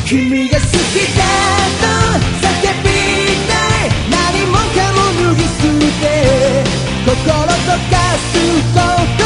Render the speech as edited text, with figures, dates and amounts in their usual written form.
君が好きだと叫びたい、何もかも脱ぎ捨て心溶かすこと